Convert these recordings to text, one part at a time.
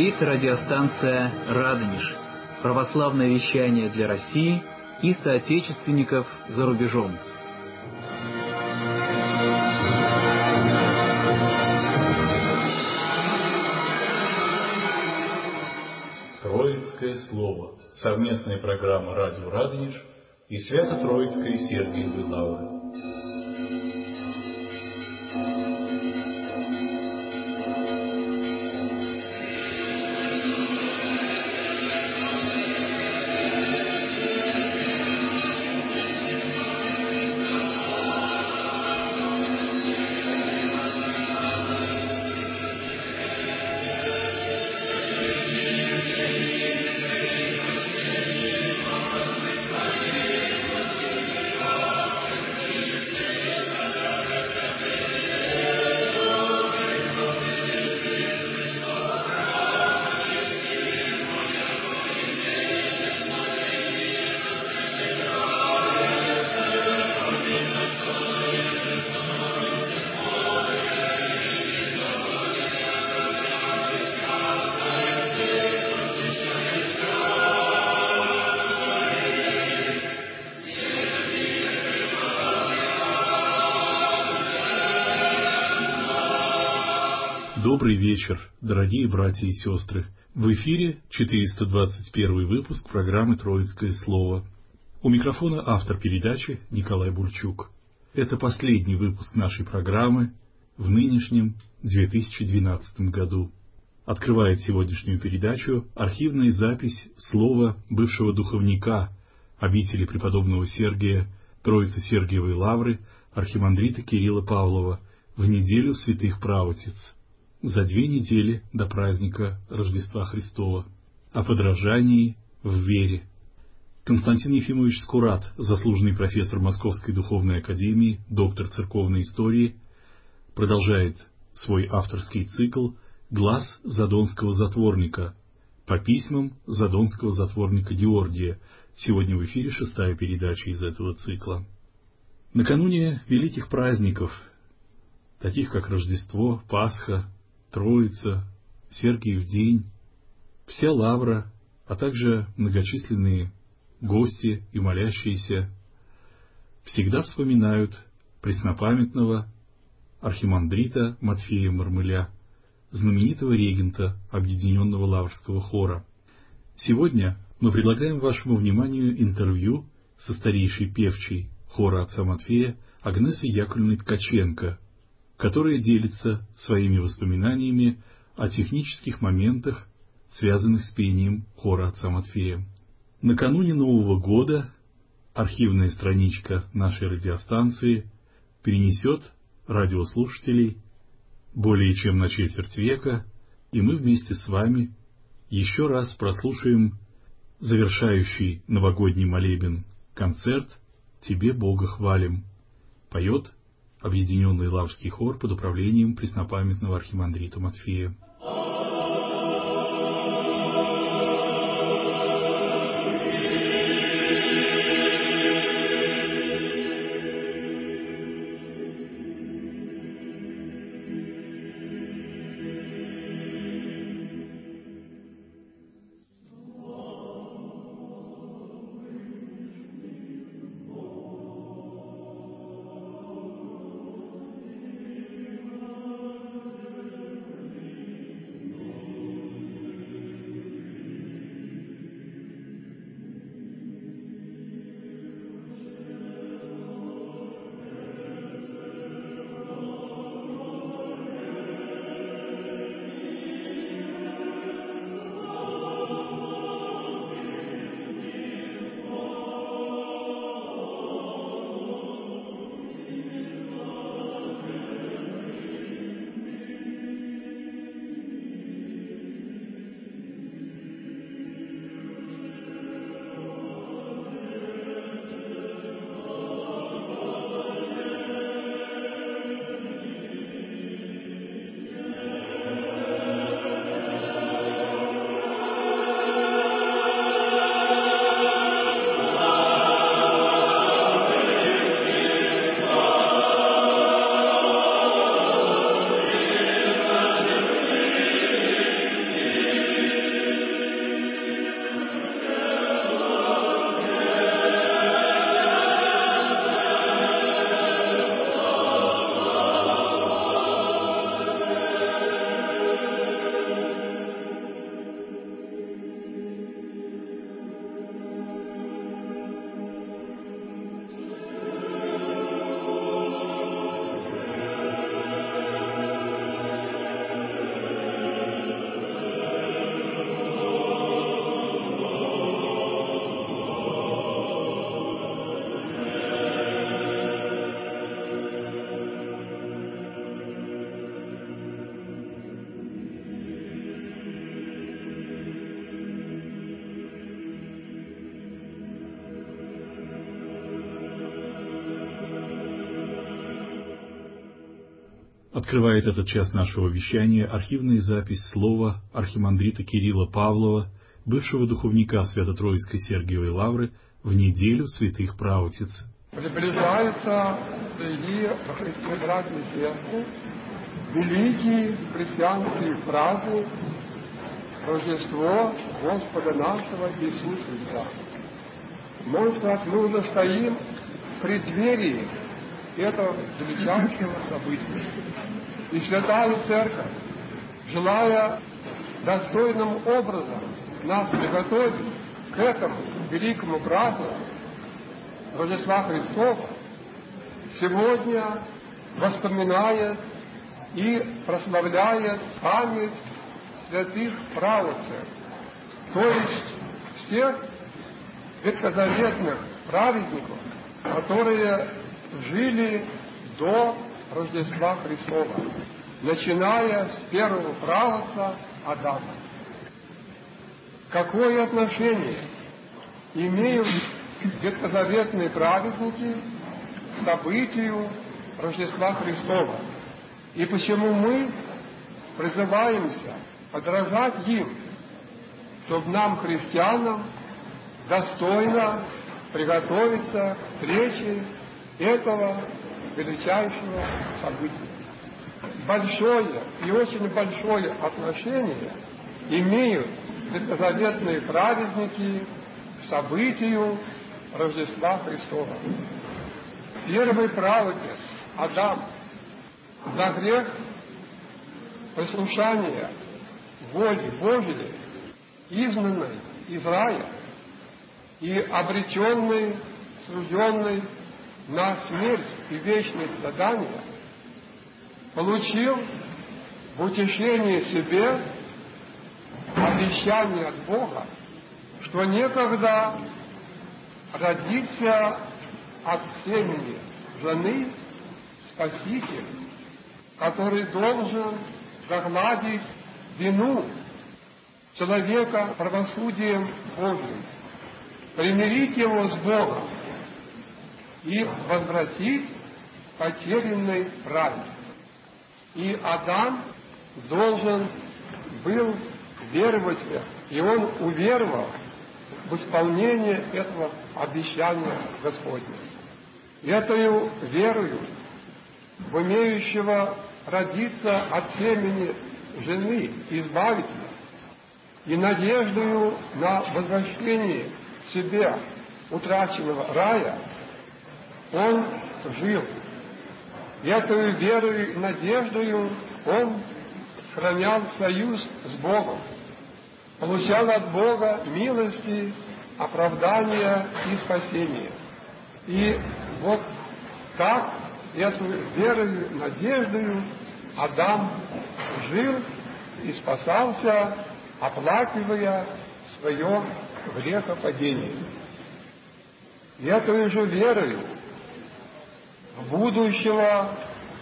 говорит радиостанция «Радонеж», православное вещание для России и соотечественников за рубежом. Троицкое слово. Совместная программа «Радио Радонеж» и Свято-Троицкой Сергиевой Лавры. Добрый вечер, дорогие братья и сестры. В эфире 421 выпуск программы «Троицкое слово». У микрофона автор передачи Николай Бурчук. Это последний выпуск нашей программы в нынешнем 2012 году. Открывает сегодняшнюю передачу архивная запись слова бывшего духовника обители преподобного Сергия Троицы Сергиевой Лавры архимандрита Кирилла Павлова в неделю святых правотиц, за 2 недели до праздника Рождества Христова, о подражании в вере. Константин Ефимович Скурат, заслуженный профессор Московской духовной академии, доктор церковной истории, продолжает свой авторский цикл «Глас Задонского затворника» по письмам задонского затворника Георгия. Сегодня в эфире 6-я передача из этого цикла. Накануне великих праздников, таких как Рождество, Пасха, Троица, Сергиев день, вся лавра, а также многочисленные гости и молящиеся всегда вспоминают преснопамятного архимандрита Матфея Мармыля, знаменитого регента Объединенного Лаврского хора. Сегодня мы предлагаем вашему вниманию интервью со старейшей певчей хора отца Матфея Агнесой Яковлевной Ткаченко, которая делится своими воспоминаниями о технических моментах, связанных с пением хора отца Матфея. Накануне Нового года архивная страничка нашей радиостанции перенесет радиослушателей более чем на четверть века, и мы вместе с вами еще раз прослушаем завершающий новогодний молебен концерт «Тебе, Бога, хвалим». Поет Объединенный Лаврский хор под управлением преснопамятного архимандрита Матфея. Открывает этот час нашего вещания архивная запись слова архимандрита Кирилла Павлова, бывшего духовника Свято-Троицкой Сергиевой Лавры, в неделю святых праведниц. Приближается среди во Христе братья и сестры великий христианский праздник Рождество Господа нашего Иисуса Христа. Можно сказать, мы уже стоим в преддверии этого величайшего события. И Святая Церковь, желая достойным образом нас приготовить к этому великому празднику Рождества Христова, сегодня воспоминает и прославляет память святых праведцев, то есть всех ветхозаветных праведников, которые жили до Рождества Христова, начиная с первого праведца Адама. Какое отношение имеют ветхозаветные праведники к событию Рождества Христова? И почему мы призываемся подражать им, чтобы нам, христианам, достойно приготовиться к встрече этого величайшего события? Большое и очень большое отношение имеют ветхозаветные праведники к событию Рождества Христова. Первый праведник Адам за грех послушания воли Божией, изгнанный из рая и обреченный, сужденный на смерть и вечное страдание, получил в утешение себе обещание от Бога, что некогда родится от семени жены Спаситель, который должен загладить вину человека правосудием Божьим, примирить его с Богом и возвратить потерянный рай. И Адам должен был веровать в это, и он уверовал в исполнение этого обещания Господня. Этою верою в умеющего родиться от семени жены избавителя и надеждою на возвращение к себе утраченного рая он жил. Этою верою и надеждою он сохранял союз с Богом, получал от Бога милости, оправдания и спасения. И вот так эту верою и надеждою Адам жил и спасался, оплакивая свое грехопадение. И эту же верою в будущего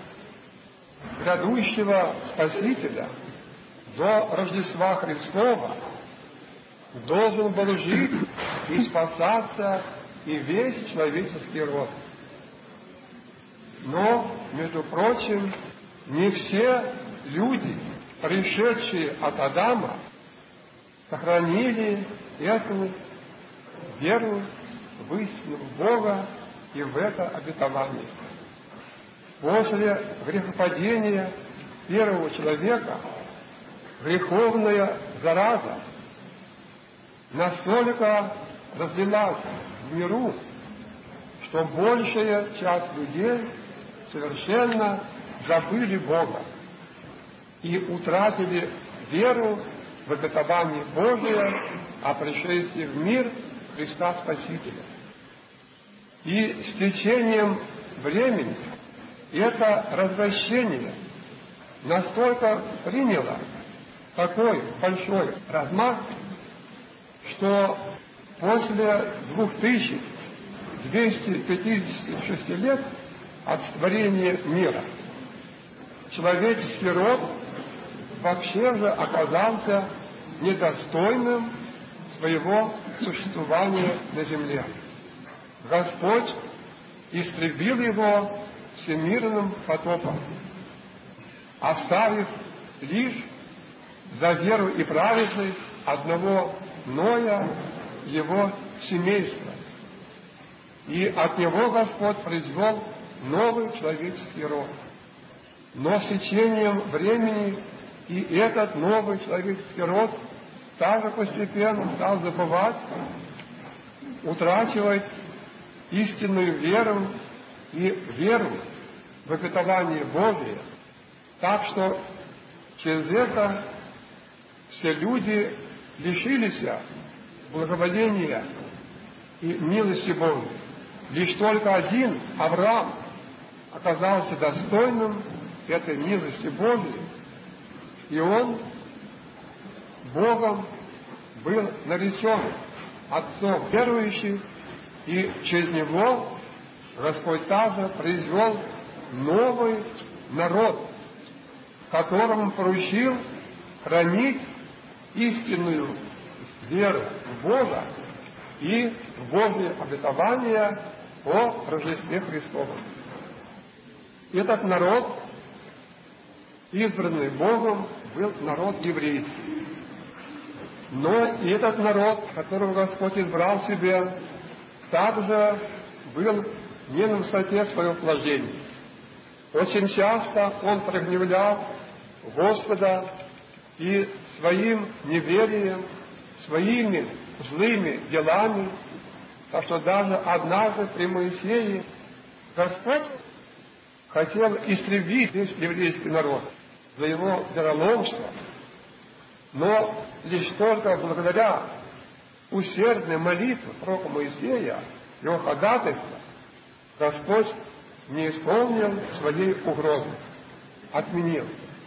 грядущего Спасителя до Рождества Христова должен был жить и спасаться и весь человеческий род. Но, между прочим, не все люди, пришедшие от Адама, сохранили эту веру в истину Бога и в это обетование. После грехопадения первого человека греховная зараза настолько разлилась в миру, что большая часть людей совершенно забыли Бога и утратили веру в обетование Божие о пришествии в мир Христа Спасителя. И с течением времени это развращение настолько приняло такой большой размах, что после 2256 лет от створения мира человеческий род вообще же оказался недостойным своего существования на земле. Господь истребил его всемирным потопом. оставив лишь за веру и праведность одного Ноя, его семейства. И от него Господь произвел новый человеческий род. Но с течением времени и этот новый человеческий род также постепенно стал забывать, утрачивать истинную веру и веру в обетование Божие. Так что через это все люди лишились благоволения и милости Божией. Лишь только один, Авраам, оказался достойным этой милости Божией, и он Богом был наречен отцом верующих, и через него Господь также произвел новый народ, которому поручил хранить истинную веру в Бога и в Божье обетование о Рождестве Христовом. Этот народ, избранный Богом, был народ еврейский. Но и этот народ, которого Господь избрал себе, также был не на высоте своего положения. Очень часто он прогневлял Господа и своим неверием, своими злыми делами, так что даже однажды при Моисее Господь хотел истребить весь еврейский народ за его вероломство, но лишь только благодаря усердной молитве пророка Моисея, его ходатайства, Господь не исполнил своей угрозы, отменил.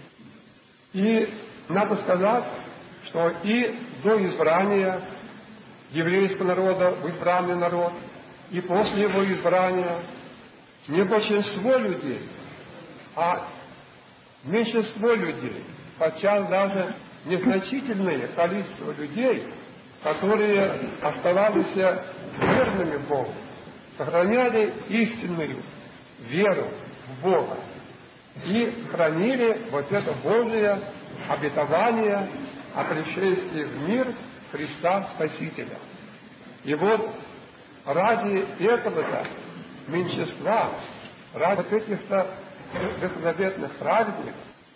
И надо сказать, что и до избрания еврейского народа в избранный народ, и после его избрания не большинство людей, а меньшинство людей, подчас даже незначительное количество людей, которые оставались верными Богу, сохраняли истинную веру в Бога и хранили вот это Божие обетование о пришествии в мир Христа Спасителя. И вот ради этого-то меньшинства, ради вот этих-то ветхозаветных праведников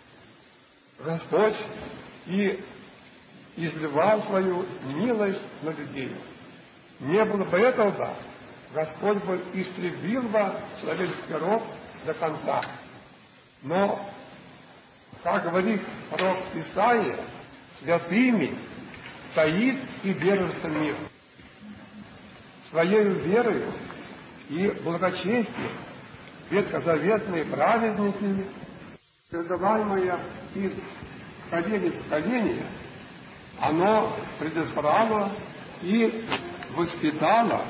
Господь и изливал свою милость на людей. Не было бы этого, Господь бы истребил бы человеческий род до конца. Но, как говорит пророк Исаия, святыми стоит и держится мир. Своей верою и благочестием ветхозаветные праведники, передаваемые из поколения в поколение, оно предоставляло и воспитало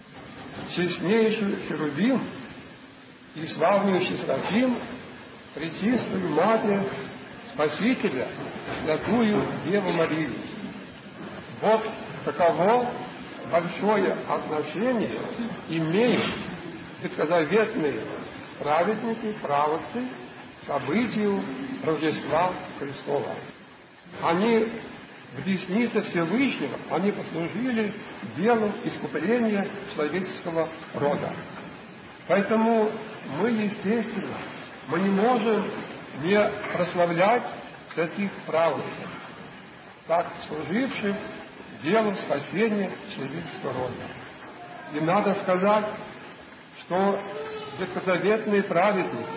честнейшую Херувим и славнейший Серафим, Пречистую Матерь Спасителя, Святую Деву Марию. Вот таково большое отношение имеют ветхозаветные праведники, праведцы к событию Рождества Христова. Они в деснице Всевышнего, они послужили делу искупления человеческого рода. Поэтому мы, естественно, мы не можем не прославлять святых праведцев, так служивших делу спасения человеческого рода. И надо сказать, что ветхозаветные праведники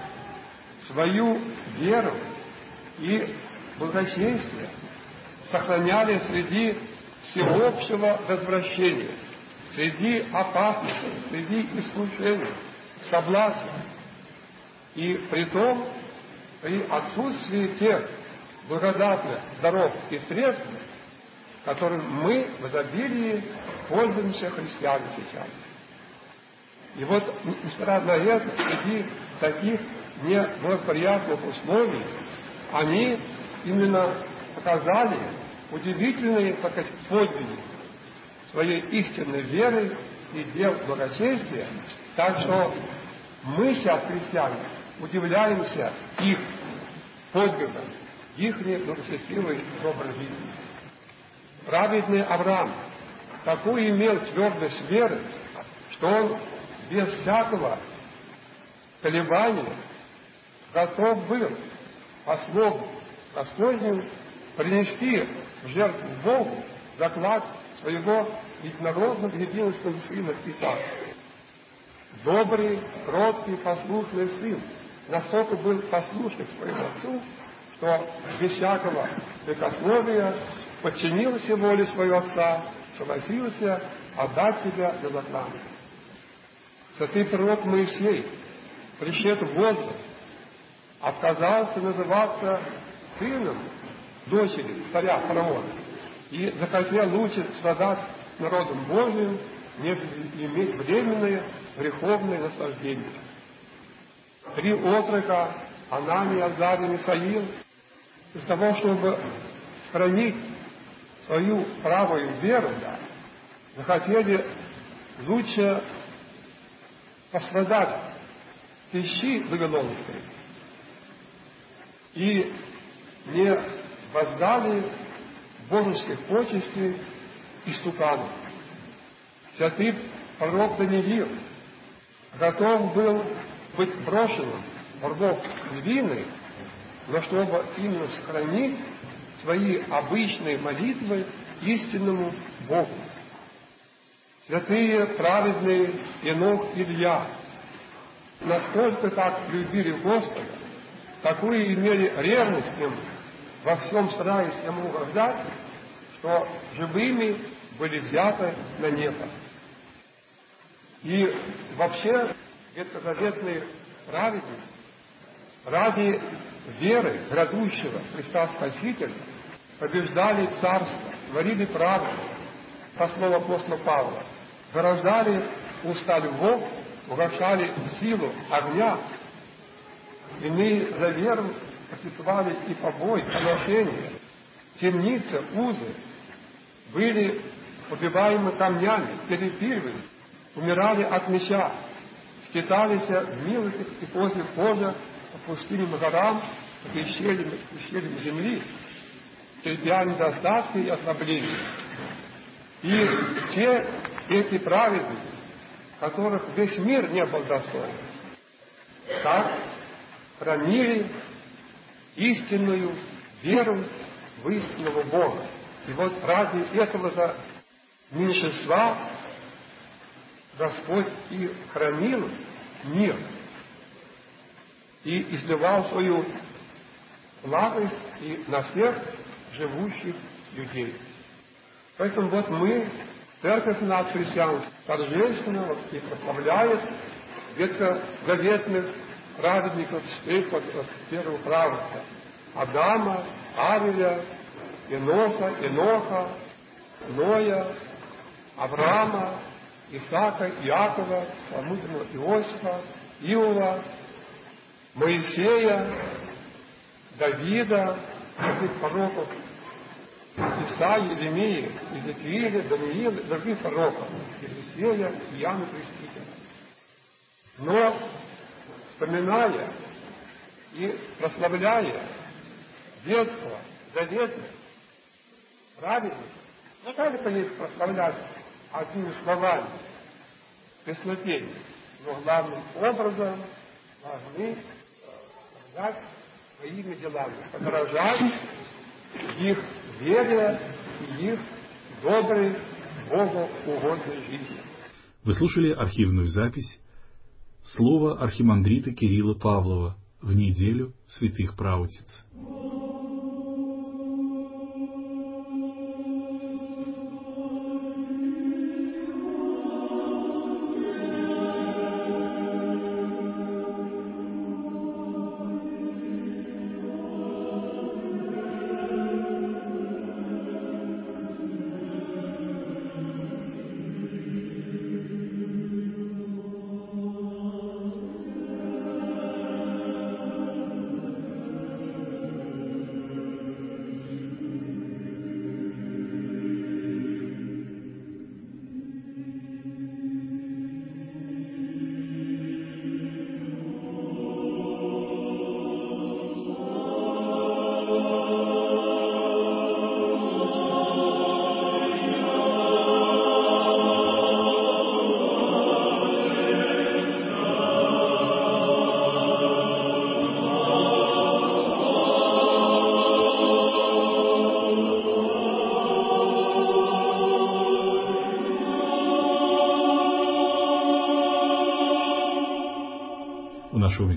свою веру и благочестие сохраняли среди всеобщего развращения, среди опасностей, среди искушений, соблазна. И при том, при отсутствии тех благодатных даров и средств, которым мы в изобилии пользуемся, христиане, сейчас. И вот, несмотря на это, среди таких неблагоприятных условий, они именно показали удивительные подвиги своей истинной веры и дел благочестия. Так что мы сейчас, христиане, удивляемся их подвигом их благочестивой доброй жизни. Праведный Авраам такую имел твердость веры, что он без всякого колебания готов был по слову Господнему принести в жертву Богу заклад своего единородного единственного сына Исаака. Добрый, кроткий, послушный сын настолько был послушен своему отцу, что без всякого прикосновения подчинился воле своего отца, согласился отдать себя за заклад. Святый пророк Моисей, пришед в возраст, отказался называться сыном дочери царя фараона и захотел лучше страдать народом Божиим, нежели иметь временное греховное наслаждение. 3 отрока, Анания, Азарий, Мисаил, для того, чтобы сохранить свою правую веру, захотели лучше пострадать в пищи вавилонской и не воздали божеских почестей истуканам. Святый пророк Даниил готов был быть брошенным в ров львиный, но чтобы именно сохранить свои обычные молитвы истинному Богу. Святые праведные Енох и Илья настолько так любили Господа, такую имели ревность к Нему, во всем стараясь Ему угождать, что живыми были взяты на небо. И вообще ветхозаветные праведники ради веры грядущего Христа Спасителя побеждали царство, творили правду, по слову апостола Павла, вырождали уста львов, угошали силу огня, иные за веру практиковали и побои, поношения, темницы, узы, были убиваемы камнями, перепиливались, умирали от меча, скитались в милостях и после позже по пустыням и горам, по пещерам земли, терпя недостатки и ослабления. И те эти праведники, которых весь мир не был достоин, так хранили истинную веру в истинного Бога. И вот ради этого-то меньшинства Господь и хранил мир и изливал свою благость и на всех живущих людей. Поэтому вот мы, церковь наша христианская, торжественно и прославляет ветхозаветных праведников первого праведника Адама, Авеля, Еноса, Еноха, Ноя, Авраама, Исаака, Иакова, мудрого Иосифа, Иова, Моисея, Давида, святых пророков Исаии, Еремии, Иезекииля, Даниила, других пророков, Елисея, Иоанна Крестителя. Но, вспоминая и прославляя детство, заветных праведников, не только их прославлять одними словами, песнопения, но главным образом должны прославлять своими делами, подражать их вере и их доброй, Богу угодной жизни. Вы слушали архивную запись «Слово архимандрита Кирилла Павлова в неделю святых праведниц».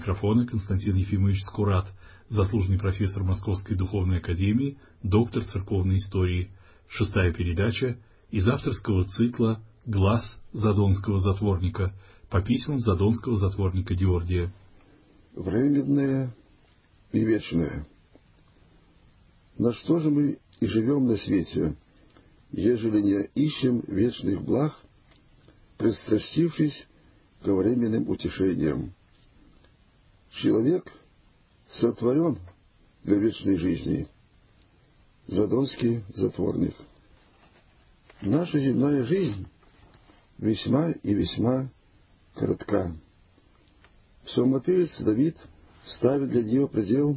микрофона Константин Ефимович Скурат, заслуженный профессор Московской духовной академии, доктор церковной истории. 6-я передача из авторского цикла «Глас задонского затворника» по письмам задонского затворника Георгия. Временное и вечное. На что же мы и живем на свете, ежели не ищем вечных благ, пристрастившись ко временным утешениям? Человек сотворен для вечной жизни. Задонский затворник. Наша земная жизнь весьма и весьма коротка. Псалмопевец Давид ставит для нее предел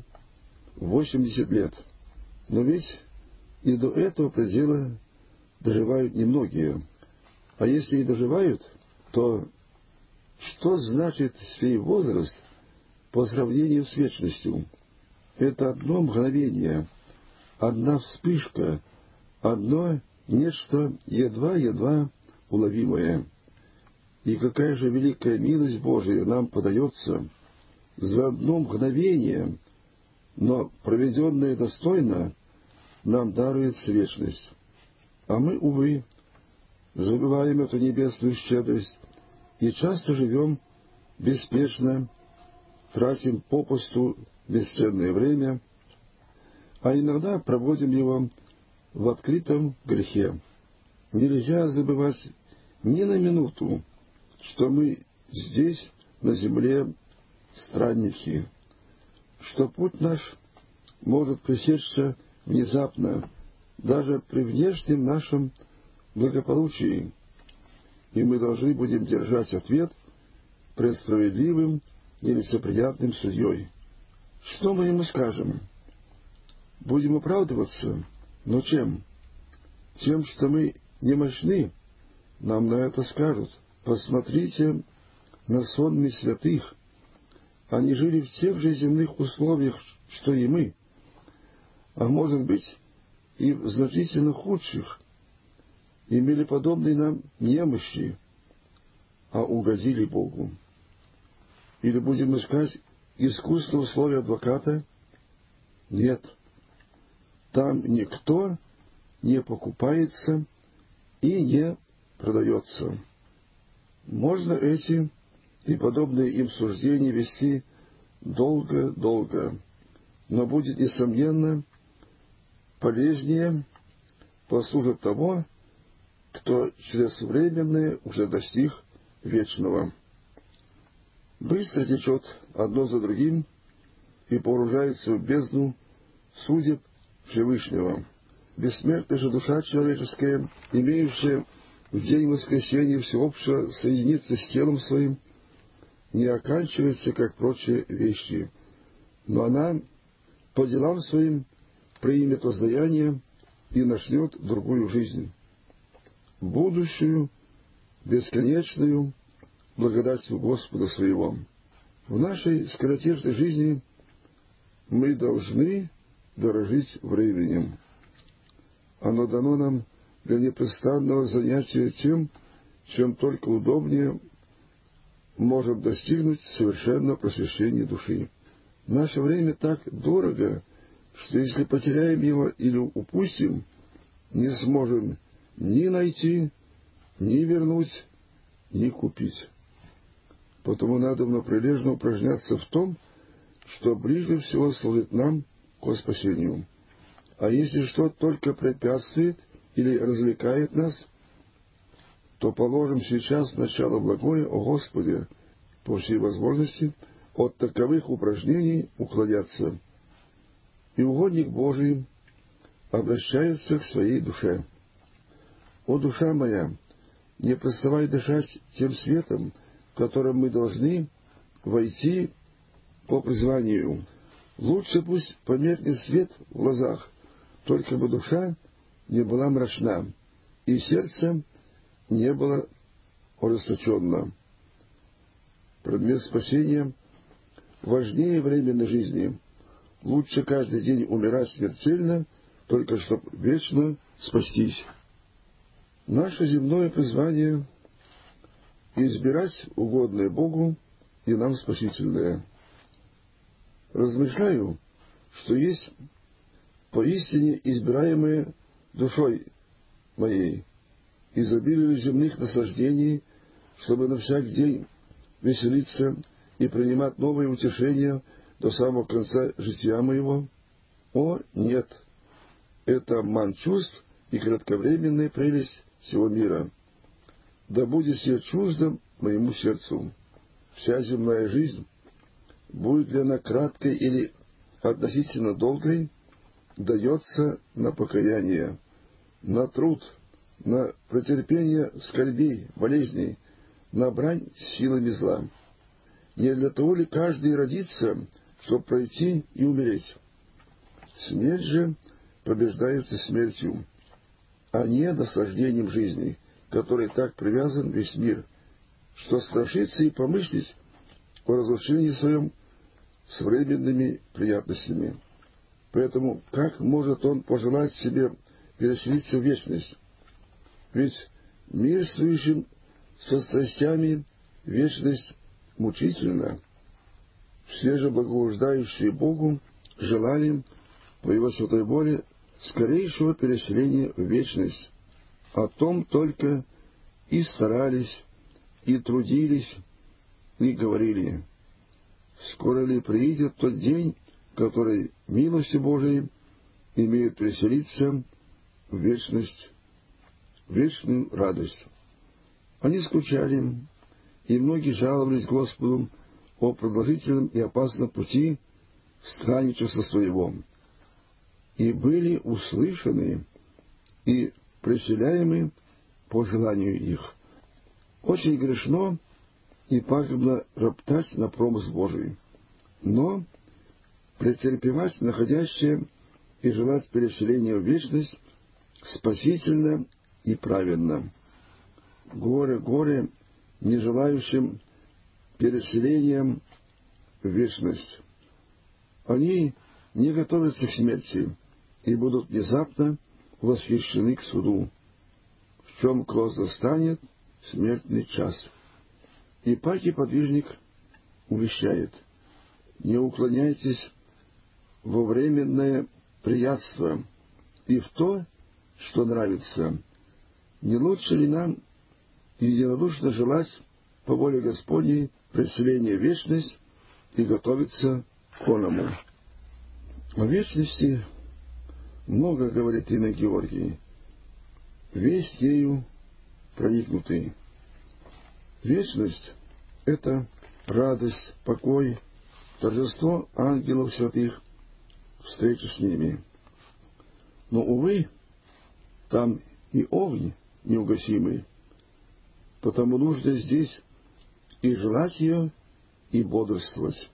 80 лет. Но ведь и до этого предела доживают немногие. А если и доживают, то что значит сей возраст по сравнению с вечностью? Это одно мгновение, одна вспышка, одно нечто едва-едва уловимое. И какая же великая милость Божия нам подается за одно мгновение, но проведенное достойно, нам даруется вечность. А мы, увы, забываем эту небесную щедрость и часто живем беспечно, тратим попусту бесценное время, а иногда проводим его в открытом грехе. Нельзя забывать ни на минуту, что мы здесь, на земле, странники, что путь наш может пресечься внезапно, даже при внешнем нашем благополучии, и мы должны будем держать ответ пред справедливым и лицеприятным судьей. Что мы ему скажем? Будем оправдываться? Но чем? Тем, что мы немощны, нам на это скажут. Посмотрите на сонми святых. Они жили в тех же земных условиях, что и мы, а может быть и в значительно худших, имели подобные нам немощи, а угодили Богу. Или будем искать искусство в слове адвоката? Нет. Там никто не покупается и не продается. Можно эти и подобные им суждения вести долго-долго, но будет, несомненно, полезнее послужит того, кто через временное уже достиг вечного. Быстро течет одно за другим и погружается в бездну судеб Всевышнего. Бессмертная же душа человеческая, имеющая в день воскресения всеобщего соединиться с телом своим, не оканчивается, как прочие вещи, но она по делам своим примет воздаяние и начнет другую жизнь, будущую, бесконечную, благодатью Господа своего. В нашей скоротечной жизни мы должны дорожить временем. Оно дано нам для непрестанного занятия тем, чем только удобнее можем достигнуть совершенного просвещения души. Наше время так дорого, что если потеряем его или упустим, не сможем ни найти, ни вернуть, ни купить. Потому надо прилежно упражняться в том, что ближе всего служит нам ко спасению. А если что только препятствует или развлекает нас, то положим сейчас начало благое, о Господи, по всей возможности от таковых упражнений уклоняться. И угодник Божий обращается к своей душе. О, душа моя, не переставай дышать тем светом, в котором мы должны войти по призванию. Лучше пусть померкнет свет в глазах, только бы душа не была мрачна, и сердце не было ожесточенно. Предмет спасения важнее временной жизни. Лучше каждый день умирать смертельно, только чтобы вечно спастись. Наше земное призвание — избирать угодное Богу и нам спасительное. размышляю, что есть поистине избираемые душой моей изобилие земных наслаждений, чтобы на всякий день веселиться и принимать новые утешения до самого конца жития моего? О, нет! Это обман чувств и кратковременная прелесть всего мира. Да будет сие чуждо моему сердцу. Вся земная жизнь, будет ли она краткой или относительно долгой, дается на покаяние, на труд, на претерпение скорбей, болезней, на брань силами зла. Не для того ли каждый родится, чтобы пройти и умереть? Смерть же побеждается смертью, а не наслаждением жизни, которой так привязан весь мир, что страшится и помыслить о разрушении своем с временными приятностями. Поэтому как может он пожелать себе переселиться в вечность? Ведь мирствующим со страстями вечность мучительна. Все же благоуждающие Богу желали по Его святой воле скорейшего переселения в вечность. О том только и старались, и трудились, и говорили: скоро ли приидет тот день, который милостью Божией имеет переселиться в вечность, в вечную радость. Они скучали, и многие жаловались Господу о продолжительном и опасном пути странничества своего, и были услышаны и преселяемы по желанию их. Очень грешно и пагубно роптать на промысл Божий, но претерпевать находящее и желать переселения в вечность спасительно и праведно. Горе не желающим переселением в вечность. Они не готовятся к смерти и будут внезапно восхищены к суду, в чем кровь застанет смертный час. И паки подвижник увещает: не уклоняйтесь во временное приятство и в то, что нравится. Не лучше ли нам единодушно желать по воле Господней преселения в вечность и готовиться к оному? О вечности много говорит инок Георгий, весь ею проникнутый. Вечность — это радость, покой, торжество ангелов святых, встреча с ними. Но, увы, там и огонь неугасимый, потому нужно здесь и желать ее, и бодрствовать.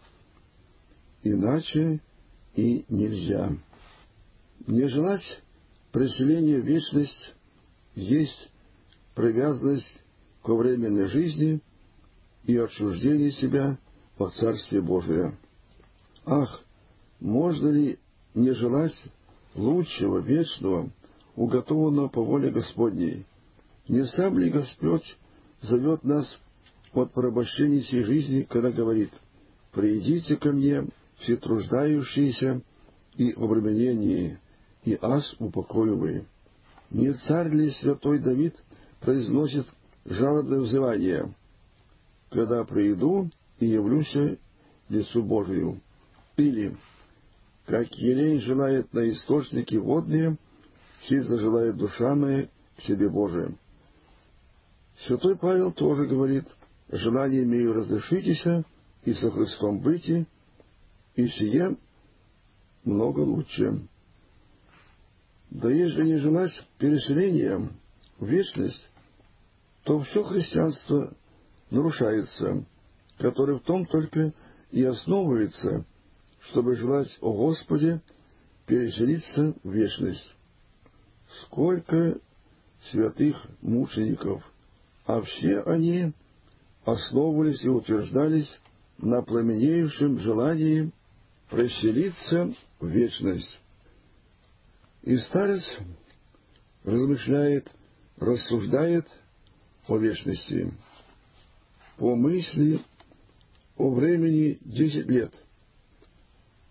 Иначе и нельзя. Не желать преселения в вечность есть привязанность к временной жизни и отчуждение себя от Царствия Божия. Ах, можно ли не желать лучшего, вечного, уготованного по воле Господней? Не сам ли Господь зовет нас от порабощения сей жизни, когда говорит: «Придите ко мне, все труждающиеся и в обременении, и аз упокою вы». Не царь ли святой Давид произносит жалобное взывание: «Когда приду и явлюсь лицу Божию»? Или: «Как елей желает на источники водные, сей зажелает душа моя к себе Божия». Святой Павел тоже говорит: «Желание имею разрешитеся, и со Христом быти, и сие много лучше». Да если не желать переселения в вечность, то все христианство нарушается, которое в том только и основывается, чтобы желать о Господе переселиться в вечность. Сколько святых мучеников, а все они основывались и утверждались на пламенеющем желании преселиться в вечность. И старец размышляет, рассуждает о вечности. По мысли о времени 10 лет,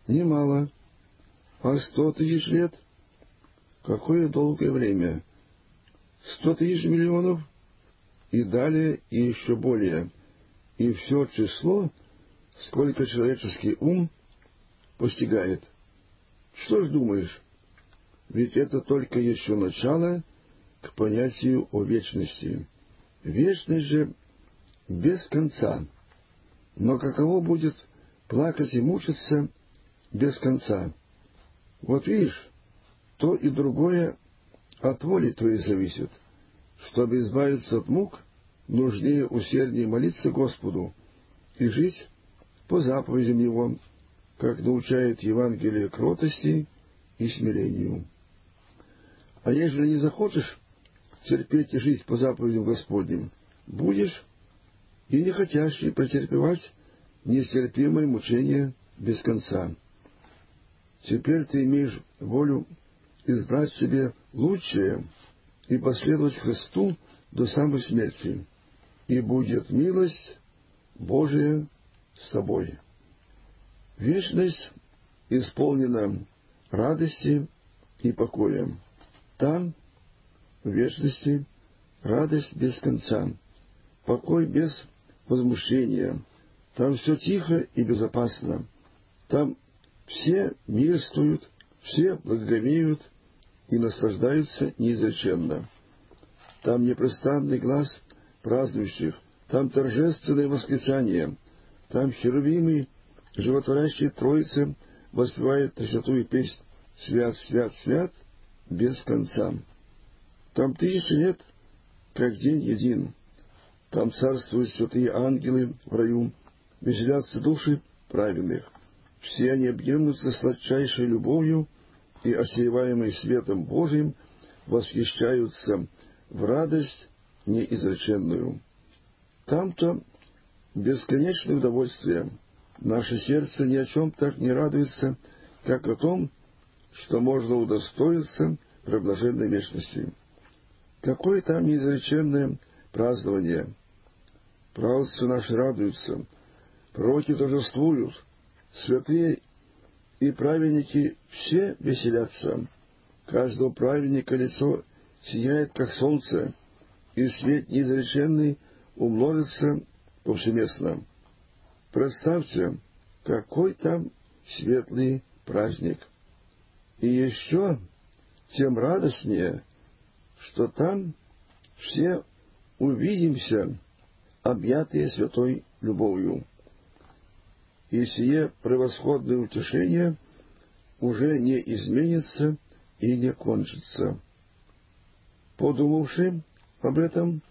Немало. А 100 тысяч лет? Какое долгое время! 100 тысяч миллионов? И далее, и еще более. И все число, сколько человеческий ум постигает. Что ж думаешь? Ведь это только еще начало к понятию о вечности. Вечность же без конца. Но каково будет плакать и мучиться без конца? Вот видишь, то и другое от воли твоей зависит. Чтобы избавиться от мук, нужнее усерднее молиться Господу и жить по заповедям Его, как научает Евангелие кротости и смирению. А ежели не захочешь терпеть и жить по заповедям Господним, будешь и не хотящий претерпевать нестерпимое мучение без конца. Теперь ты имеешь волю избрать себе лучшее и последовать Христу до самой смерти, и будет милость Божия с тобой. Вечность исполнена радости и покоя. Там, в вечности, радость без конца, покой без возмущения. Там все тихо и безопасно. Там все мирствуют, все благоговеют и наслаждаются неизреченно. Там непрестанный глас празднующих, там торжественное восклицание, там херувимы, животворящие Троицы, воспевают Пресвятую песнь «Свят, свят, свят» без конца. Там 1000 лет, как день един. Там царствуют святые ангелы в раю, веселятся души праведных. Все они объемлются сладчайшей любовью и, осеиваемые светом Божиим, восхищаются в радость неизреченную. Там-то бесконечное удовольствие. Наше сердце ни о чем так не радуется, как о том, что можно удостоиться преблаженной вечности. Какое там неизреченное празднование! Праотцы наши радуются, пророки торжествуют, святые и праведники все веселятся. Каждого праведника лицо сияет, как солнце, и свет неизреченный умножится повсеместно. Представьте, какой там светлый праздник! И еще тем радостнее, что там все увидимся, объятые святой любовью. И сие превосходное утешение уже не изменится и не кончится. Подумавши об этом,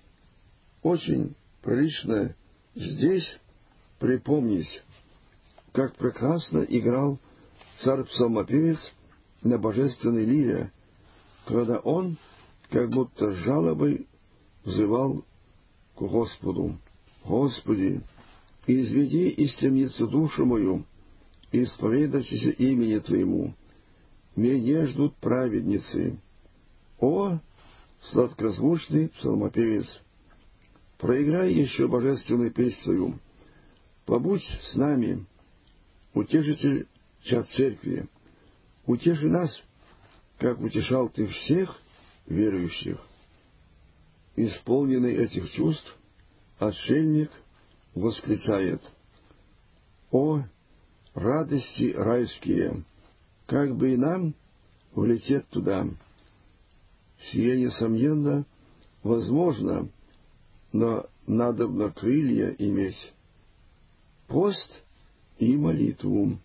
очень прилично здесь припомнить, как прекрасно играл царь-псалмопевец на божественной лире, когда он, как будто с жалобой, взывал к Господу: «Господи, изведи из темницы душу мою, и исповедайся имени Твоему. Меня ждут праведницы». О, сладкозвучный псалмопевец! Проиграй еще божественную песнь свою. Побудь с нами, утешитель чад церкви. Утеши нас, как утешал Ты всех верующих. Исполненный этих чувств, отшельник восклицает: «О, радости райские! Как бы и нам влететь туда!» Сие, несомненно, возможно, но надобно крылья иметь, пост и молитву.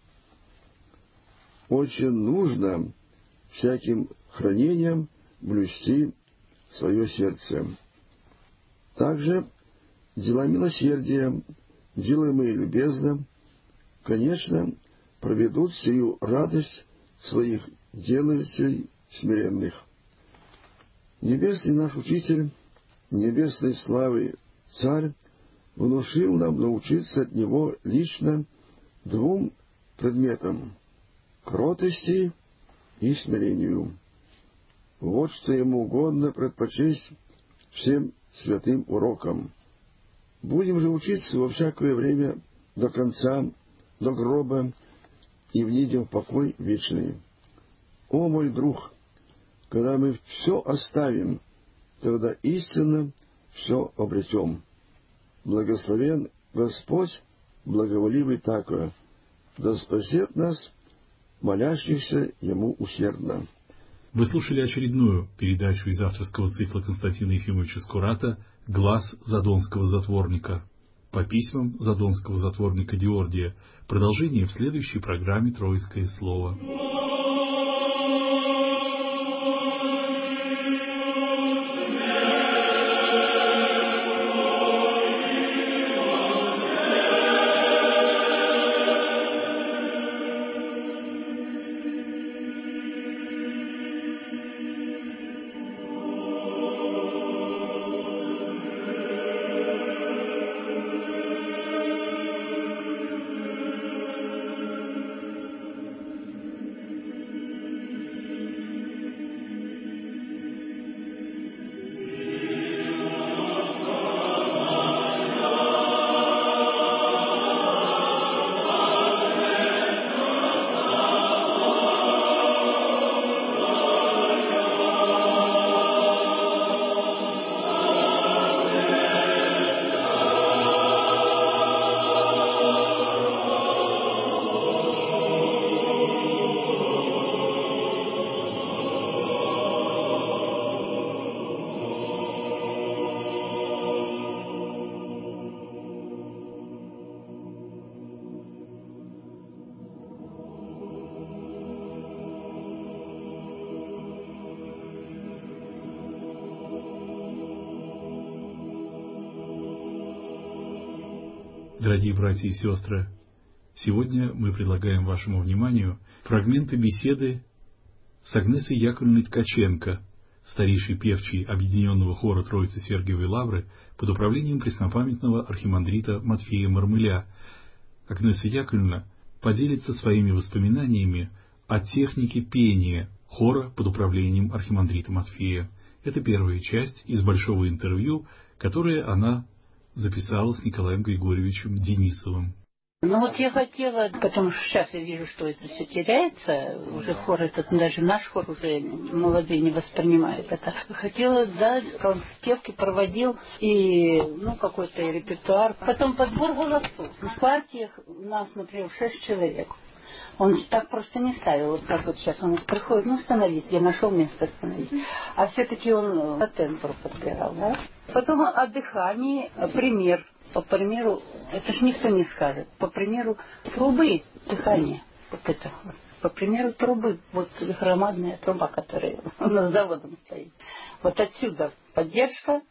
Очень нужно всяким хранением блюсти свое сердце. Также дела милосердия, делаемые любезно, конечно, проведут сию радость своих делателей смиренных. Небесный наш Учитель, небесной славы Царь, внушил нам научиться от Него лично 2 предметам — кротости и смирению. Вот что Ему угодно предпочесть всем святым урокам. Будем же учиться во всякое время до конца, до гроба, и внидем в покой вечный. О, мой друг, когда мы все оставим, тогда истинно все обретем. Благословен Господь, благоволивый такое, да спасет нас, молящихся Ему усердно. Вы слушали очередную передачу из авторского цикла Константина Ефимовича Скурата «Глаз задонского затворника» по письмам задонского затворника Диордия. Продолжение в следующей программе «Троицкое слово». Дорогие братья и сестры, сегодня мы предлагаем вашему вниманию фрагменты беседы с Агнесой Яковлевной Ткаченко, старейшей певчей Объединенного хора Троицы Сергиевой Лавры под управлением преснопамятного архимандрита Матфея Мармыля. Агнеса Яковлевна поделится своими воспоминаниями о технике пения хора под управлением архимандрита Матфея. Это первая часть из большого интервью, которое она записала с Николаем Григорьевичем Денисовым. Ну вот я хотела, потому что сейчас я вижу, что это все теряется, уже хор этот, даже наш хор уже молодые не воспринимают это. Хотела, да, он спевки проводил и, какой-то репертуар. Потом подбор голосов. В партиях у нас, например, 6 человек. Он так просто не ставил, вот как вот сейчас он приходит, становись, я нашел место становись. А все-таки он по тембру подбирал, да? Потом о дыхании, пример. По примеру, это ж никто не скажет, по примеру трубы дыхания, вот это вот. По примеру трубы, вот громадная труба, которая над заводом стоит. Вот отсюда поддержка,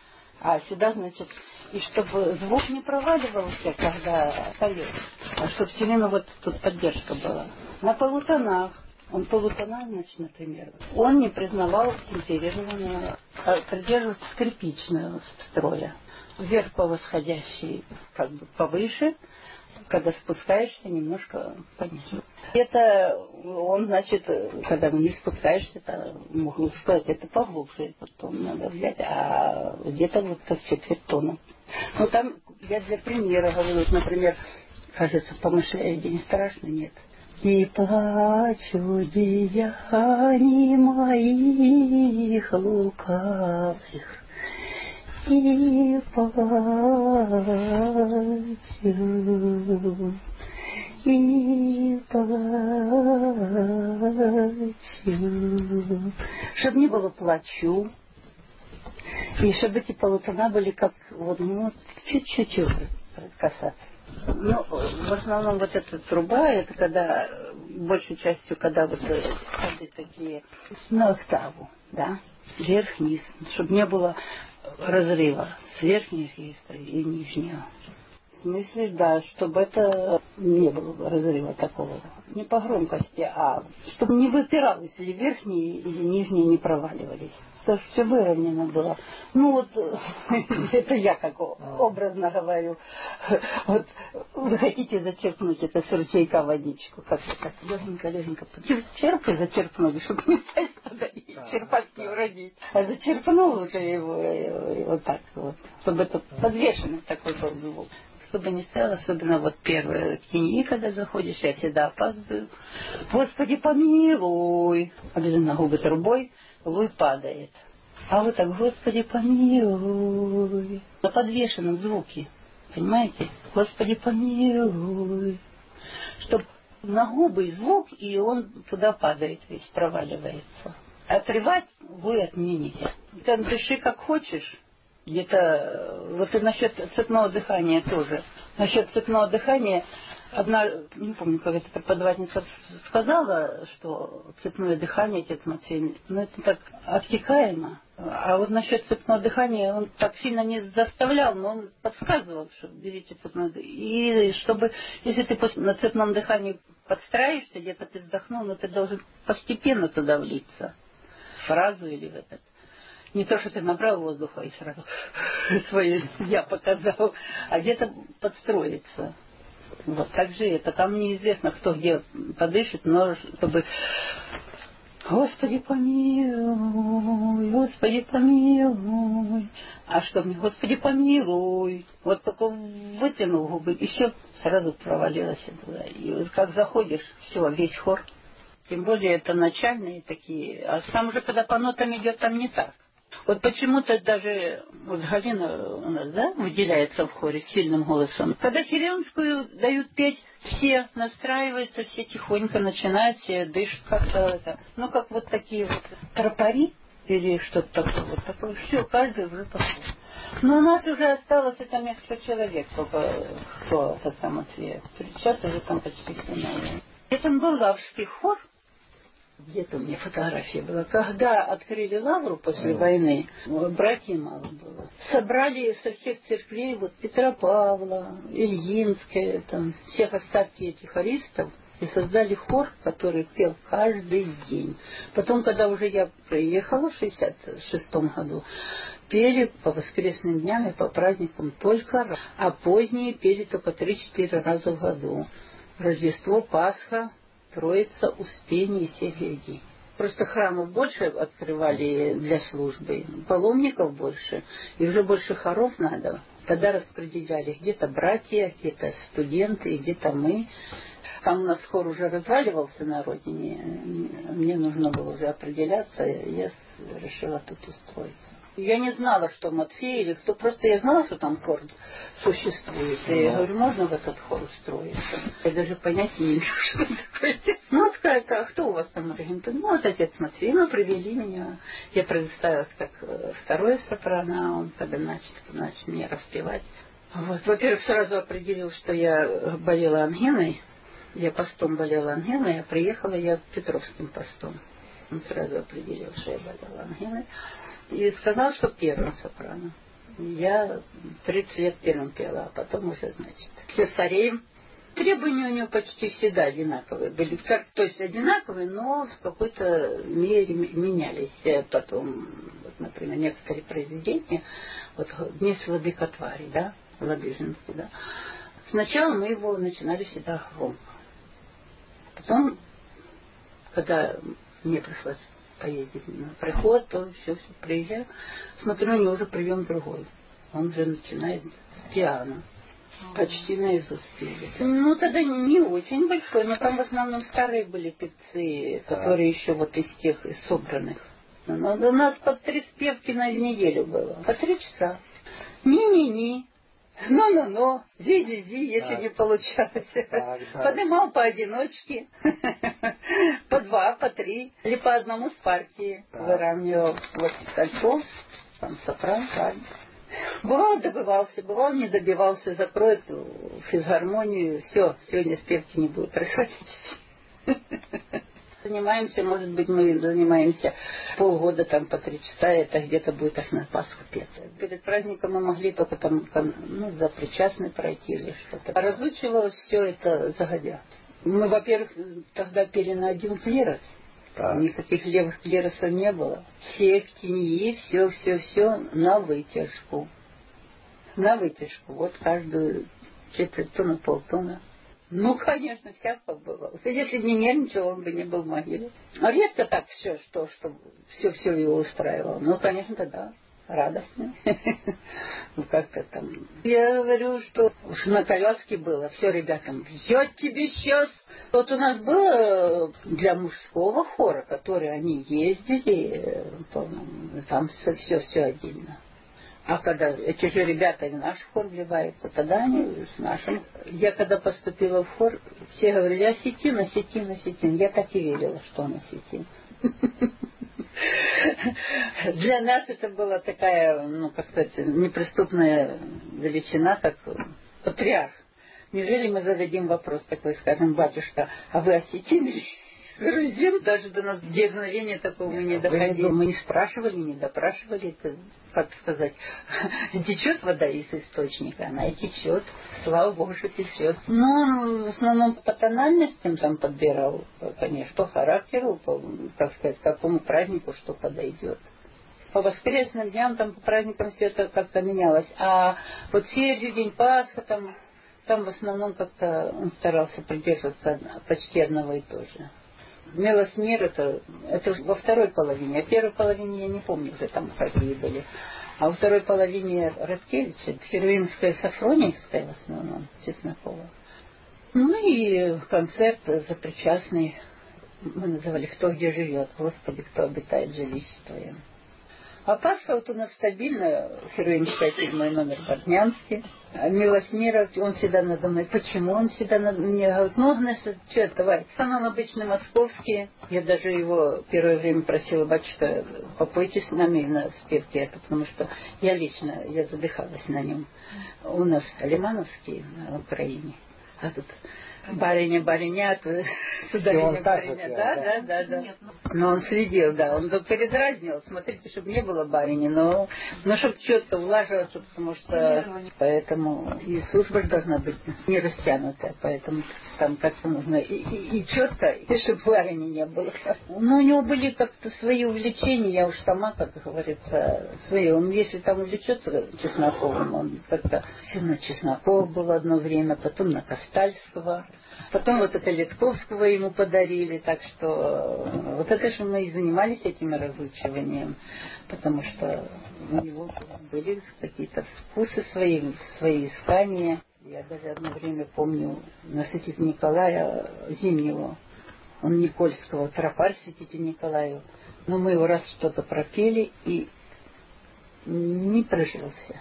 а сюда, значит, и чтобы звук не проваливался, когда поет, а чтобы все время вот тут поддержка была. На полутонах, он полутона, значит, например, он не признавал темперированного, придерживался скрипичного строя. Вверх по восходящей, как бы повыше, когда спускаешься, немножко пониже. Это он, значит, когда вниз спускаешься, это, могу сказать, это поглубже, этот тон надо взять, а где-то вот в четверть тона. Ну там я для примера говорю, вот, например, кажется, помышляю, день страшно, нет. И плачу деяний моих лукавых, и плачу, и плачу. Чтобы не было плачу, и чтобы эти полутона были как вот, чуть-чуть касаться. Ну, в основном вот эта труба, это когда, большей частью, когда вот ходят такие на октаву, да, вверх-вниз, чтобы не было разрыва с верхнего регистра и нижнего. В смысле, да, чтобы это не было разрыва такого. Не по громкости, а чтобы не выпиралось, или верхние, или нижние не проваливались. Чтобы все выровнено было. Ну вот, это я как образно говорю. Вот вы хотите зачерпнуть это с ручейка водичку, как-то так, легенько, черпай, зачерпнули, чтобы не стать туда и черпаки уродить. А зачерпнул уже его вот так вот, чтобы это подвешенный такой был звук. чтобы не стоял, особенно вот первые тени, когда заходишь, я всегда опаздываю. Господи, помилуй. Обязательно губы трубой, луй падает. А вот так, Господи, помилуй. На подвешенном звуке, понимаете? Господи, помилуй. Чтоб на губы звук, и он туда падает весь, проваливается. Отрывать вы отмените. Там дыши как хочешь. Где-то, вот и насчет цепного дыхания тоже. Насчет цепного дыхания, одна, не помню, как это преподавательница сказала, что цепное дыхание, отец Матвей, ну это так обтекаемо. А вот насчет цепного дыхания он так сильно не заставлял, но он подсказывал, что берите цепное дыхание. И чтобы, если ты на цепном дыхании подстраиваешься, где-то ты вздохнул, но ты должен постепенно туда влиться. В фразу или в этот. Не то, что ты набрал воздуха и сразу свое я показал, а где-то подстроиться. Вот так же это. Там неизвестно, кто где подышит, но чтобы... Господи, помилуй, Господи, помилуй. А что мне? Господи, помилуй. Вот только вытянул губы, еще сразу провалилась туда. И вот как заходишь, все, весь хор. Тем более это начальные такие. А там уже, когда по нотам идет, там не так. Вот почему-то даже вот Галина у нас, да, выделяется в хоре с сильным голосом. Когда Хеленскую дают петь, все настраиваются, все тихонько начинают, все дышат как-то это. Ну, как вот такие вот тропари или что-то такое. Вот такое. Все, каждый уже пошел. Но у нас уже осталось это несколько человек, только кто это сам ответ. Сейчас уже там почти все новые. Это был лаврский хор. Где-то у меня фотография была. Когда открыли лавру после войны, братьев мало было. Собрали со всех церквей, вот Петропавла, Ильинская, там, всех остатки этих хористов, и создали хор, который пел каждый день. Потом, когда уже я приехала в 1966 году, пели по воскресным дням и по праздникам только раз. А поздние пели только 3-4 раза в году. Рождество, Пасха, Троица, Успение и Сергий. Просто храмов больше открывали для службы, паломников больше, и уже больше хоров надо. Тогда распределяли где-то братья, где-то студенты, где-то мы. Там у нас хор уже разваливался на родине, мне нужно было уже определяться, я решила тут устроиться. Я не знала, что Матфей или кто, просто я знала, что там хор существует. И я говорю, можно в этот хор устроиться? Я даже понятия не имею, что такое. Ну, сказать, а кто у вас там регент? Ну, вот отец Матфей, ну, привели меня. Я представилась как второе сопрано, он когда начал мне распевать. Вот. Во-первых, сразу определил, что я болела ангиной. Я постом болела ангиной, а приехала я Петровским постом. Он сразу определил, что я болела ангиной. И сказал, что первым сопрано. Я 30 лет первым пела, а потом уже, значит, все стареем. Требования у него почти всегда одинаковые были. То есть одинаковые, но в какой-то мере менялись. Потом, вот, например, некоторые произведения, вот «Днесь владыка твари», да, Ладыжинский, да. Сначала мы его начинали всегда громко. Потом, когда мне пришлось поездить на приход, то все приезжаю, смотрю, у него уже прием другой. Он уже начинает с пиано. Почти наизусть пели. Ну, тогда не очень большой, но там в основном старые были певцы, которые еще вот из тех, из собранных. Но у нас по 3 спевки на неделю было. По 3 часа. Ни-ни-ни. Но, зи-зи-зи, если не получалось. Поднимал поодиночке, по 2, по 3, или по одному с партии. Выравнивал вот кольцо, там сопрано, правильно. Бывал добивался, бывал не добивался, закроет физгармонию, все, сегодня спевки не будет, расходитесь. Занимаемся, может быть, мы занимаемся полгода, там, по 3 часа, это где-то будет аж на Пасху петь. Перед праздником мы могли только там, ну, за причастный пройти или что-то. Разучивалось все это загодя. Мы, во-первых, тогда пели на один клирос. Никаких левых клиросов не было. Все ктении, все на вытяжку. На вытяжку. Вот каждую четверть тона, полтона. Ну, конечно, всяко было. Если бы не нервничал, он бы не был в могиле. А редко так все, что все его устраивало. Ну, конечно, да. радостный. Ну, как-то там. Я говорю, что уж на коляске было. Все ребятам, я тебе сейчас. Вот у нас было для мужского хора, который они ездили, там все отдельно. А когда эти же ребята в наш хор вливаются, тогда они с нашим. Я когда поступила в хор, все говорили, осетин, осетин, осетин. Я так и верила, что он осетин. Для нас это была такая, как сказать, неприступная величина, как патриарх. Неужели мы зададим вопрос такой, скажем, батюшка, а вы осетин? Грузин, даже до нас дерзновения такого мы не доходили. Мы не спрашивали, не допрашивали. Это, как сказать, течет вода из источника, она и течет. Слава Богу, что течет. Ну, в основном по тональностям там подбирал, конечно, по характеру, по, так сказать, какому празднику что подойдет. По воскресным дням, там по праздникам все это как-то менялось. А вот Сергию, День Пасха, там в основном как-то он старался придерживаться почти одного и того же. «Милость мир» это во второй половине. А в первой половине я не помню уже там какие были. А во второй половине Радкевича, Херувимская, Сафрониевская в основном, Чеснокова. Ну и концерт запричастный. Мы называли «Кто где живет». Господи, кто обитает в жилище твоем. А Пасха вот у нас стабильная, Херувимская, 7 номер, Борднянский. А «Милость мира», он всегда надо мной. Почему он всегда надо мной? Говорит, Агнеса, что это, давай. Он обычно московский. Я даже его первое время просила, батюшка, попойте с нами на спевке это, потому что я задыхалась на нем. У нас Лимановский на Украине. А тут барыня, сударыня, барыня, да. Но он следил, да, он передразнил, смотрите, чтобы не было барыни, но чтобы четко влаживаться, потому что поэтому и служба должна быть не растянутая, поэтому там как-то нужно и четко, и чтобы барыни не было. Ну, у него были как-то свои увлечения, я уж сама, как говорится, свои. Он, если там увлечется Чесноковым, он как-то все на Чеснокова было одно время, потом на Костальского. Потом вот это Литковского ему подарили, так что вот это же мы и занимались этим разучиванием, потому что у него были какие-то вкусы свои искания. Я даже одно время помню на святителя Николая Зимнего, он Никольского, тропарь святителю Николаю, но мы его раз что-то пропели и не прожился.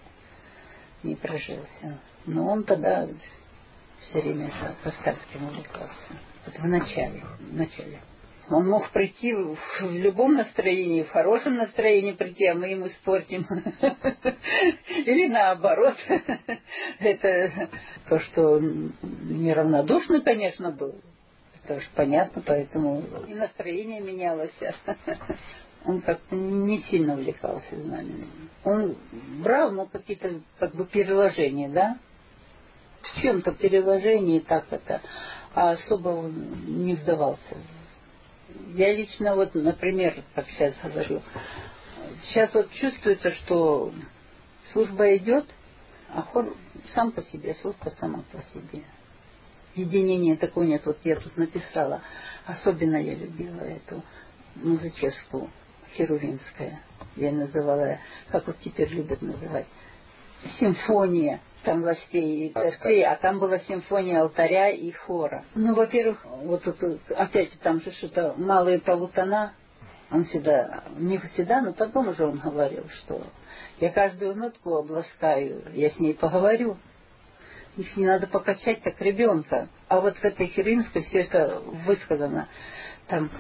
Но он тогда все время Костальским увлекался. Это в начале. Он мог прийти в любом настроении, в хорошем настроении прийти, а мы ему испортим. Или наоборот. Это то, что он неравнодушный, конечно, был. Это уж понятно, поэтому и настроение менялось. Он как-то не сильно увлекался знаменем. Он брал, какие-то как бы переложения, да? В чем-то переложении так это, а особо он не вдавался. Я лично вот, например, как сейчас говорю, сейчас вот чувствуется, что служба идет, а хор сам по себе, служба сама по себе. Единения такого нет. Вот я тут написала, особенно я любила эту Музычевскую, Херувимская. Я называла, как вот теперь любят называть, симфония. Там властей и церквей, а там была симфония алтаря и хора. Ну, во-первых, вот тут опять там же что-то малые полутона. Он всегда, не всегда, но потом уже он говорил, что я каждую нотку обласкаю, я с ней поговорю. Их не надо покачать, как ребенка. А вот в этой Херувимской все это высказано. Там,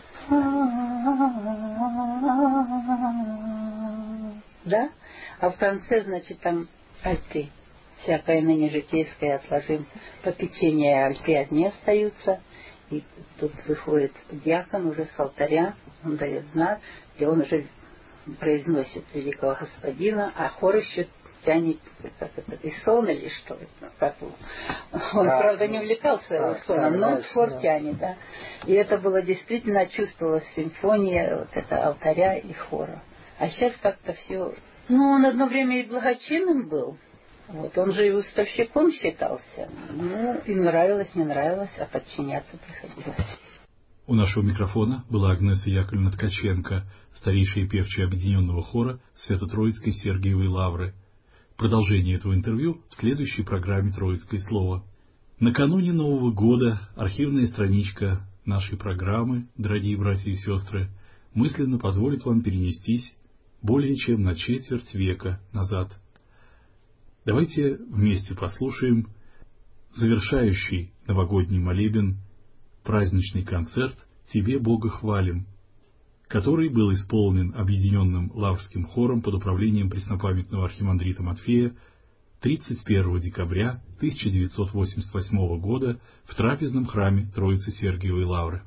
да? А в конце, значит, там альты. Всякое ныне житейское отложим, попечения альты одни остаются. И тут выходит диакон уже с алтаря, он дает знак, и он уже произносит великого господина, а хор еще тянет, как это, исон или что это, как он, правда, не увлекался исоном, но хор тянет, да. И это было действительно, чувствовалась симфония вот это алтаря и хора. А сейчас как-то все. Ну, он одно время и благочинным был. Вот, он же и уставщиком считался. Ну, и нравилось, не нравилось, а подчиняться приходилось. У нашего микрофона была Агнеса Яковлевна Ткаченко, старейшая певчая объединенного хора Свято-Троицкой Сергиевой Лавры. Продолжение этого интервью в следующей программе «Троицкое слово». Накануне Нового года архивная страничка нашей программы, дорогие братья и сестры, мысленно позволит вам перенестись более чем на четверть века назад. Давайте вместе послушаем завершающий новогодний молебен, праздничный концерт «Тебе, Бога, хвалим», который был исполнен объединенным лаврским хором под управлением преснопамятного архимандрита Матфея 31 декабря 1988 года в трапезном храме Троицы Сергиевой Лавры.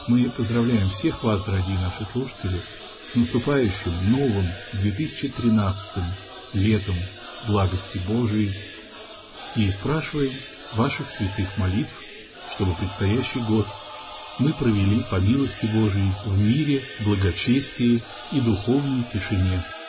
Мы поздравляем всех вас, дорогие наши слушатели, с наступающим новым 2013 летом благости Божией и спрашиваем ваших святых молитв, чтобы предстоящий год мы провели по милости Божией в мире, благочестии и духовной тишине.